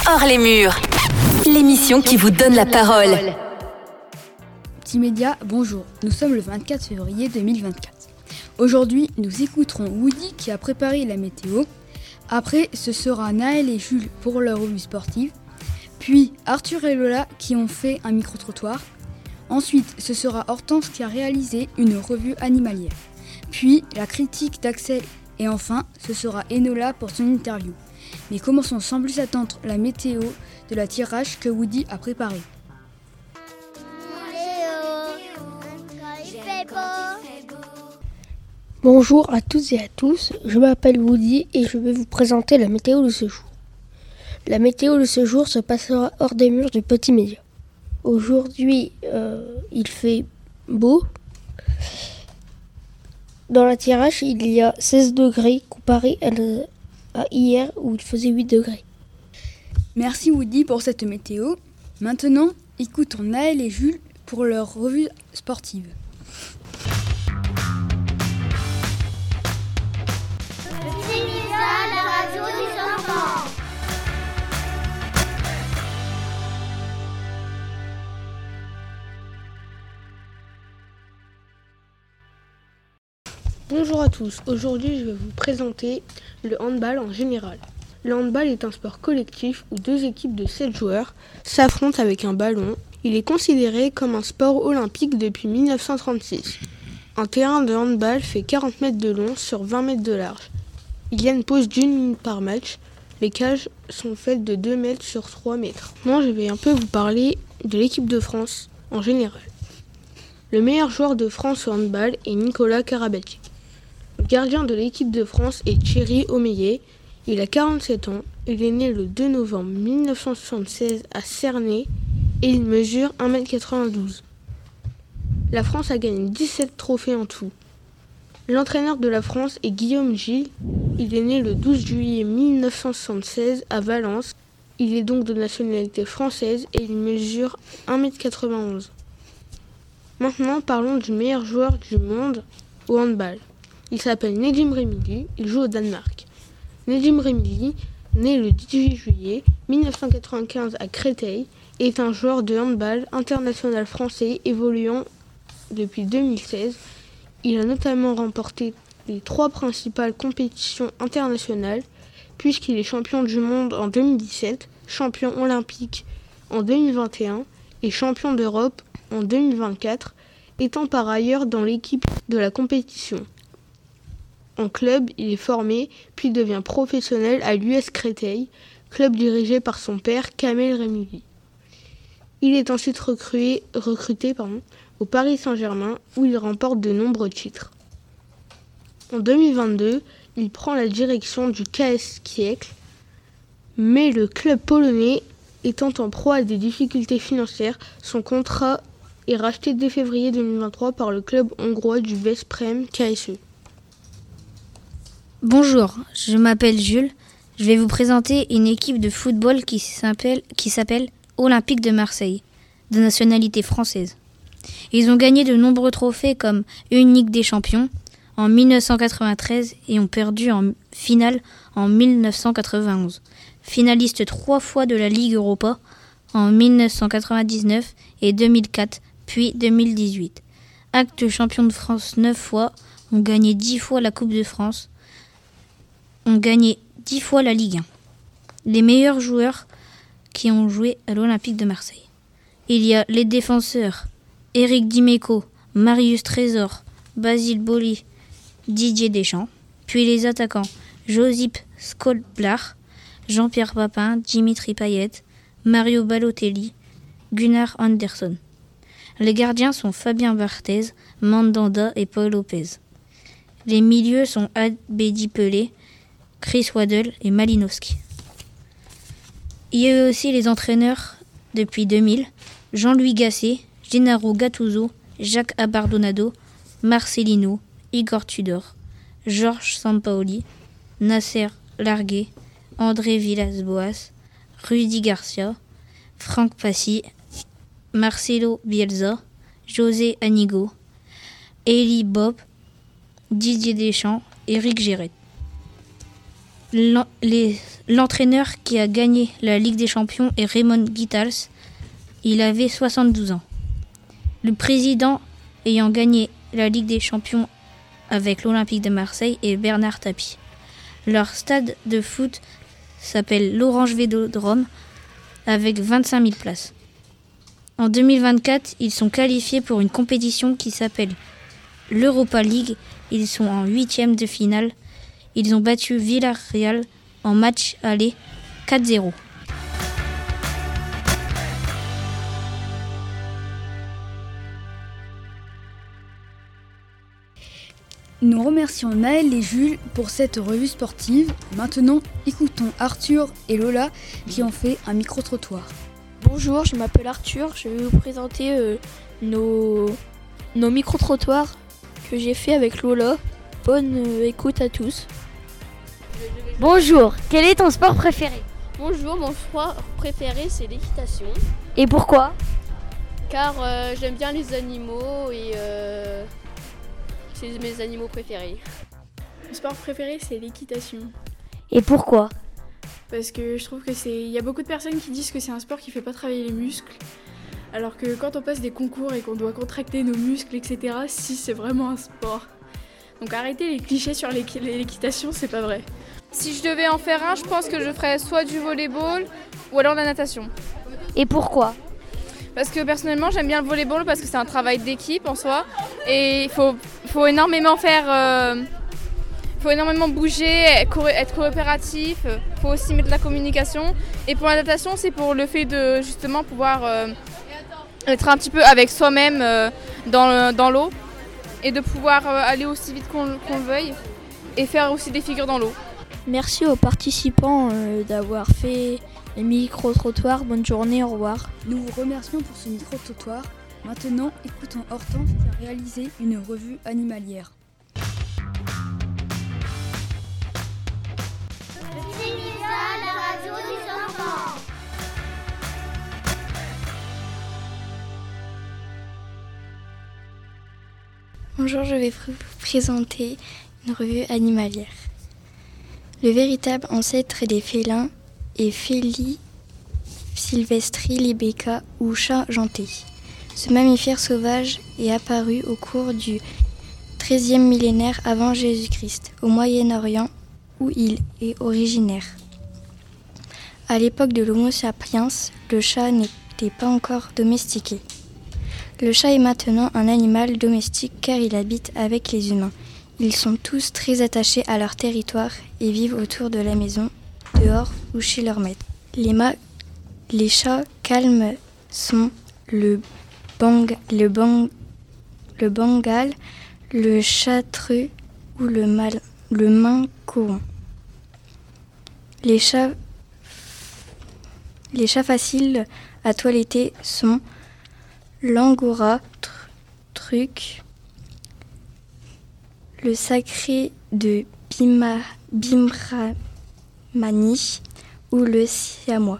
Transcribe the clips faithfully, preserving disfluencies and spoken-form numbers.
Hors les murs, l'émission qui vous donne la parole. Petit Média, bonjour. Nous sommes le vingt-quatre février deux mille vingt-quatre. Aujourd'hui, nous écouterons Woody qui a préparé la météo. Après, ce sera Naël et Jules pour leur revue sportive. Puis Arthur et Lola qui ont fait un micro-trottoir. Ensuite, ce sera Hortense qui a réalisé une revue animalière. Puis la critique d'Axel. Et enfin, ce sera Enola pour son interview. Mais commençons sans plus attendre la météo de la tirage que Woody a préparée. Bonjour à toutes et à tous, je m'appelle Woody et je vais vous présenter la météo de ce jour. La météo de ce jour se passera hors des murs du Petit Média. Aujourd'hui, euh, il fait beau. Dans la tirage, il y a seize degrés comparé à, le, à hier où il faisait huit degrés. Merci Woody pour cette météo. Maintenant, écoutons Naël et Jules pour leur revue sportive. Bonjour à tous, aujourd'hui je vais vous présenter le handball en général. Le handball est un sport collectif où deux équipes de sept joueurs s'affrontent avec un ballon. Il est considéré comme un sport olympique depuis mille neuf cent trente-six. Un terrain de handball fait quarante mètres de long sur vingt mètres de large. Il y a une pause d'une minute par match. Les cages sont faites de deux mètres sur trois mètres. Moi je vais un peu vous parler de l'équipe de France en général. Le meilleur joueur de France au handball est Nicolas Karabatic. Le gardien de l'équipe de France est Thierry Omeyer. Il a quarante-sept ans. Il est né le deux novembre mille neuf cent soixante-seize à Cernay et il mesure un mètre quatre-vingt-douze. La France a gagné dix-sept trophées en tout. L'entraîneur de la France est Guillaume Gilles. Il est né le douze juillet mille neuf cent soixante-seize à Valence. Il est donc de nationalité française et il mesure un mètre quatre-vingt-onze. Maintenant, parlons du meilleur joueur du monde au handball. Il s'appelle Nedim Remili, il joue au Danemark. Nedim Remili, né le dix-huit juillet mille neuf cent quatre-vingt-quinze à Créteil, est un joueur de handball international français évoluant depuis deux mille seize. Il a notamment remporté les trois principales compétitions internationales, puisqu'il est champion du monde en deux mille dix-sept, champion olympique en deux mille vingt et un et champion d'Europe en deux mille vingt-quatre, étant par ailleurs dans l'équipe de la compétition. En club, il est formé, puis devient professionnel à l'U S Créteil, club dirigé par son père, Kamel Remili. Il est ensuite recruté, recruté pardon, au Paris Saint-Germain, où il remporte de nombreux titres. En deux mille vingt-deux, il prend la direction du K S Kiekl, mais le club polonais étant en proie à des difficultés financières, son contrat est racheté dès février deux mille vingt-trois par le club hongrois du Veszprém K S E. Bonjour, je m'appelle Jules. Je vais vous présenter une équipe de football qui s'appelle, qui s'appelle Olympique de Marseille, de nationalité française. Ils ont gagné de nombreux trophées comme une Ligue des Champions en mille neuf cent quatre-vingt-treize et ont perdu en finale en mille neuf cent quatre-vingt-onze. Finaliste trois fois de la Ligue Europa en mille neuf cent quatre-vingt-dix-neuf et deux mille quatre, puis deux mille dix-huit. Acte champion de France neuf fois, ont gagné dix fois la Coupe de France, ont gagné dix fois la Ligue un. Les meilleurs joueurs qui ont joué à l'Olympique de Marseille. Il y a les défenseurs Éric Dimeco, Marius Trésor, Basile Boli, Didier Deschamps, puis les attaquants Josip Skolblar, Jean-Pierre Papin, Dimitri Payet, Mario Balotelli, Gunnar Andersson. Les gardiens sont Fabien Barthez, Mandanda et Paul Lopez. Les milieux sont Abedi Pelé, Chris Waddle et Malinowski. Il y a aussi les entraîneurs depuis deux mille, Jean-Louis Gasset, Gennaro Gattuso, Jacques Abardonado, Marcelino, Igor Tudor, Georges Sampaoli, Nasser Larguet, André Villas-Boas, Rudy Garcia, Franck Passy, Marcelo Bielsa, José Anigo, Elie Bob, Didier Deschamps, Éric Girette. L'en- les- L'entraîneur qui a gagné la Ligue des Champions est Raymond Guitals. Il avait soixante-douze ans. Le président ayant gagné la Ligue des Champions avec l'Olympique de Marseille est Bernard Tapie. Leur stade de foot s'appelle l'Orange Vélodrome avec vingt-cinq mille places. En deux mille vingt-quatre, ils sont qualifiés pour une compétition qui s'appelle l'Europa League. Ils sont en huitième de finale. Ils ont battu Villarreal en match aller quatre zéro. Nous remercions Naël et Jules pour cette revue sportive. Maintenant, écoutons Arthur et Lola qui ont fait un micro-trottoir. Bonjour, je m'appelle Arthur. Je vais vous présenter euh, nos, nos micro-trottoirs que j'ai fait avec Lola. Bonne euh, écoute à tous. Bonjour, quel est ton sport préféré? Bonjour, mon sport préféré c'est l'équitation. Et pourquoi? Car euh, j'aime bien les animaux et euh, c'est mes animaux préférés. Mon sport préféré c'est l'équitation. Et pourquoi? Parce que je trouve que c'est. Il y a beaucoup de personnes qui disent que c'est un sport qui fait pas travailler les muscles. Alors que quand on passe des concours et qu'on doit contracter nos muscles, et cetera, si c'est vraiment un sport. Donc arrêtez les clichés sur l'équi- l'équitation, c'est pas vrai. Si je devais en faire un, je pense que je ferais soit du volleyball ou alors de la natation. Et pourquoi? Parce que personnellement, j'aime bien le volleyball parce que c'est un travail d'équipe en soi. Et il faut, faut énormément faire... euh, faut énormément bouger, être coopératif. Il faut aussi mettre de la communication. Et pour la natation, c'est pour le fait de justement pouvoir euh, être un petit peu avec soi-même euh, dans, le, dans l'eau. Et de pouvoir euh, aller aussi vite qu'on, qu'on le veuille. Et faire aussi des figures dans l'eau. Merci aux participants euh, d'avoir fait les micro-trottoirs. Bonne journée, au revoir. Nous vous remercions pour ce micro-trottoir. Maintenant, écoutons Hortense qui a réalisé une revue animalière. Bonjour, je vais vous présenter une revue animalière. Le véritable ancêtre des félins est Feli sylvestri libecca ou chat janté. Ce mammifère sauvage est apparu au cours du treizième millénaire avant Jésus-Christ, au Moyen-Orient, où il est originaire. À l'époque de l'Homo sapiens, le chat n'était pas encore domestiqué. Le chat est maintenant un animal domestique car il habite avec les humains. Ils sont tous très attachés à leur territoire et vivent autour de la maison, dehors ou chez leur maître. Les, ma- les chats calmes sont le, bang- le, bang- le bengal, le chartreux ou le, mal- le maine coon. Les chats, les chats faciles à toiletter sont l'angora tr- truc, le sacré de Bima, Bimramani ou le siamois.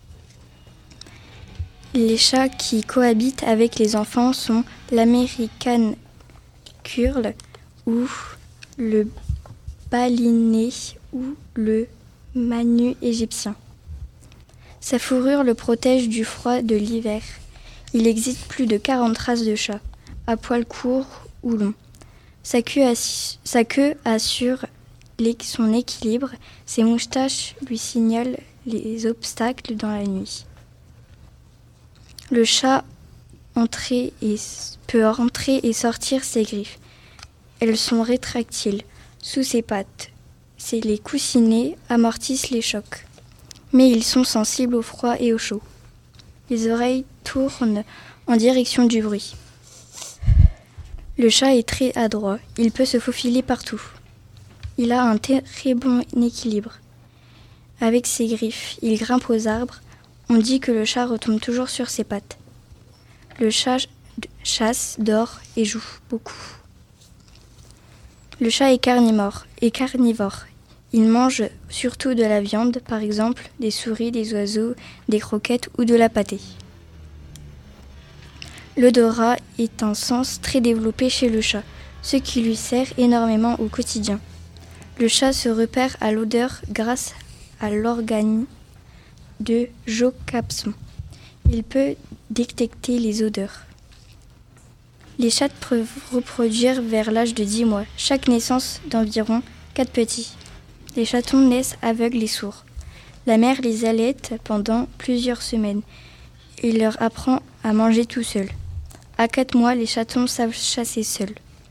Les chats qui cohabitent avec les enfants sont l'American curl ou le baliné ou le manu égyptien. Sa fourrure le protège du froid de l'hiver. Il existe plus de quarante races de chats, à poils courts ou longs. Sa queue, assi- sa queue assure l'é- son équilibre, ses moustaches lui signalent les obstacles dans la nuit. Le chat entrer et, peut entrer et sortir ses griffes. Elles sont rétractiles. Sous ses pattes, c'est les coussinets amortissent les chocs. Mais ils sont sensibles au froid et au chaud. Les oreilles tournent en direction du bruit. Le chat est très adroit, il peut se faufiler partout. Il a un très bon équilibre. Avec ses griffes, il grimpe aux arbres. On dit que le chat retombe toujours sur ses pattes. Le chat chasse, dort et joue beaucoup. Le chat est carnivore, est carnivore. Il mange surtout de la viande, par exemple des souris, des oiseaux, des croquettes ou de la pâtée. L'odorat est un sens très développé chez le chat, ce qui lui sert énormément au quotidien. Le chat se repère à l'odeur grâce à l'organe de Jocapson. Il peut détecter les odeurs. Les chats peuvent reproduire vers l'âge de dix mois. Chaque naissance d'environ quatre petits. Les chatons naissent aveugles et sourds. La mère les allaite pendant plusieurs semaines. Il leur apprend à manger tout seuls. À quatre mois, les chatons savent chasser seuls.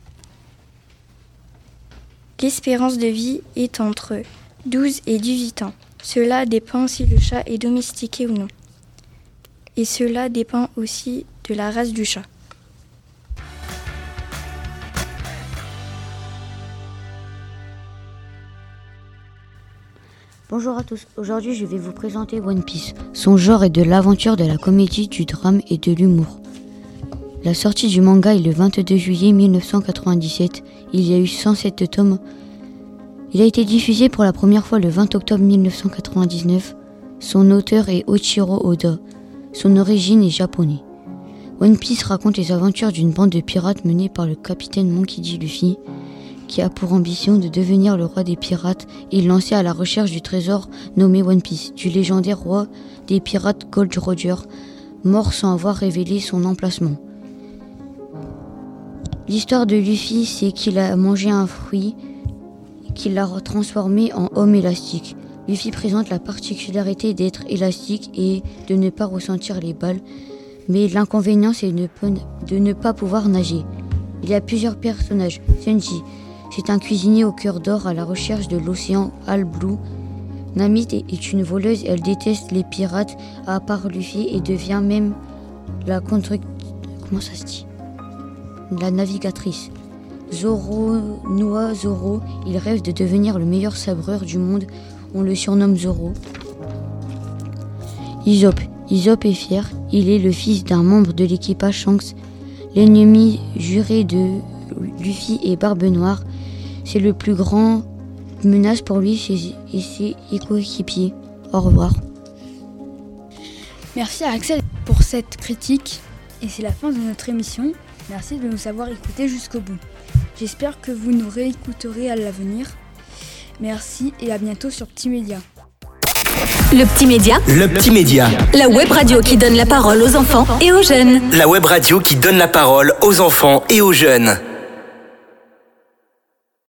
L'espérance de vie est entre douze et dix-huit ans. Cela dépend si le chat est domestiqué ou non. Et cela dépend aussi de la race du chat. Bonjour à tous, aujourd'hui je vais vous présenter One Piece. Son genre est de l'aventure, de la comédie, du drame et de l'humour. La sortie du manga est le vingt-deux juillet mille neuf cent quatre-vingt-dix-sept. Il y a eu cent sept tomes. Il a été diffusé pour la première fois le vingt octobre mille neuf cent quatre-vingt-dix-neuf. Son auteur est Oichiro Oda. Son origine est japonais. One Piece raconte les aventures d'une bande de pirates menée par le capitaine Monkey D. Luffy, qui a pour ambition de devenir le roi des pirates et lancé à la recherche du trésor nommé One Piece, du légendaire roi des pirates Gold Roger, mort sans avoir révélé son emplacement. L'histoire de Luffy, c'est qu'il a mangé un fruit qui l'a transformé en homme élastique. Luffy présente la particularité d'être élastique et de ne pas ressentir les balles, mais l'inconvénient c'est de ne pas pouvoir nager. Il y a plusieurs personnages. Sanji, c'est un cuisinier au cœur d'or à la recherche de l'océan All Blue. Nami est une voleuse, elle déteste les pirates à part Luffy et devient même la contre... Comment ça se dit La navigatrice. Zoro, Noa Zoro, il rêve de devenir le meilleur sabreur du monde. On le surnomme Zoro. Usopp. Usopp est fier. Il est le fils d'un membre de l'équipage Shanks. L'ennemi juré de Luffy est Barbe Noire. C'est le plus grand menace pour lui et ses coéquipiers. Au revoir. Merci à Axel pour cette critique. Et c'est la fin de notre émission. Merci de nous avoir écoutés jusqu'au bout. J'espère que vous nous réécouterez à l'avenir. Merci et à bientôt sur Petit Média. Le Petit Média. Le Petit Média. La web radio qui donne la parole aux enfants et aux jeunes. La web radio qui donne la parole aux enfants et aux jeunes.